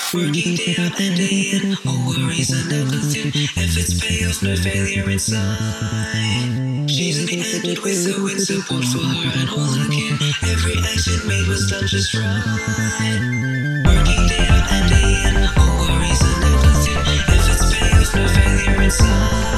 Working day out and day in, all worries are neglected. Efforts pay off, no failure in sight. She's independent with support for her and all her kin. Every action made was done just right. Working day out and day in, all worries are neglected. Efforts pay off, no failure in sight.